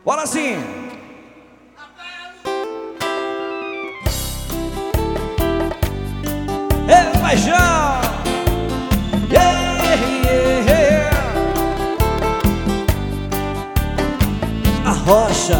Bora sim! É paixão! A rocha.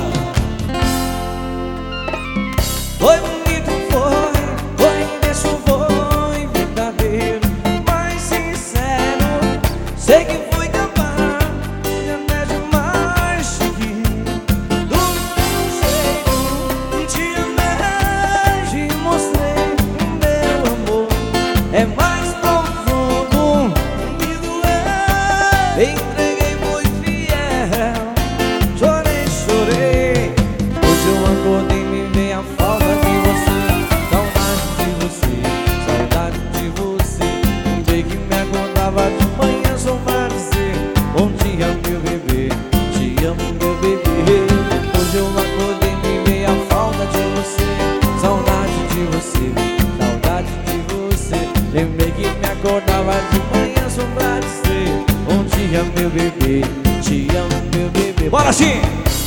Foi bonito, foi imenso, foi verdadeiro, mas sincero. Sei que fui capaz de até demais do meu jeito. Te amei, te mostrei o meu amor. É mais profundo, me doeu. Entreguei, fui fiel. Chorei, chorei. Hoje eu acordei e me veio a falta de você. Saudade de você, saudade de você. Um dia que me acordava de manhã só pra dizer: bom dia, meu bebê, te amo, meu bebê. Hoje eu acordei e me veio a falta de você. Saudade de você, saudade de você. Lembrei que me acordava de manhã só pra dizer: bom dia, meu bebê, te amo, meu bebê. Bora sim!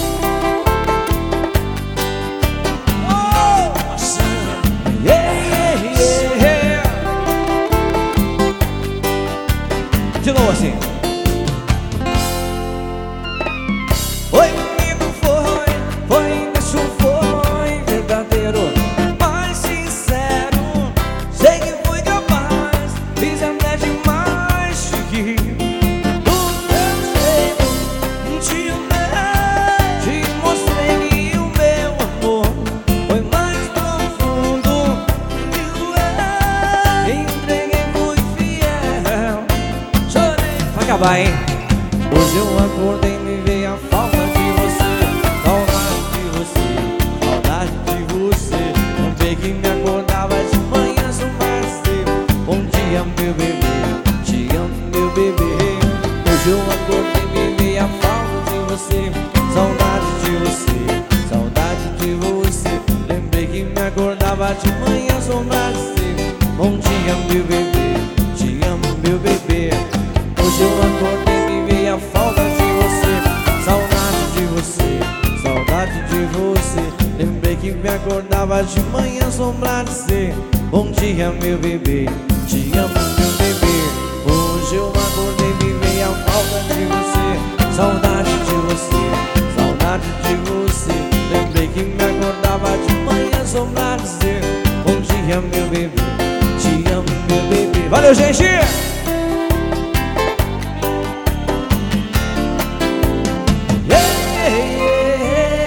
De novo assim. Foi bonito, foi imenso, foi verdadeiro, mas sincero. Sei que fui capaz, fiz até demais de rir. Do teu jeito, te amei, te mostrei que o meu amor foi mais profundo, me doeu. Entreguei, fui fiel. Vai acabar, hein? Hoje eu acordei e me veio a falta de você. Saudade de você, saudade de você. Um dia que me acordava de manhã só pra dizer: bom dia, meu bebê, te amo, meu bebê. Hoje eu acordei e me veio a falta de você. Saudade de você, saudade de você. Lembrei que me acordava de manhã só pra dizer: bom dia, meu bebê, te amo, meu bebê. Hoje eu acordei e me veio a falta de você. Saudade de você, saudade de você. Lembrei que me acordava de manhã só pra dizer: bom dia, meu bebê, te amo, meu bebê. Hoje eu acordei e me veio a falta de você. Saudade de você, saudade de você. Lembrei que me acordava de manhã só pra dizer: bom dia, meu bebê, te amo, meu bebê. Valeu, gente!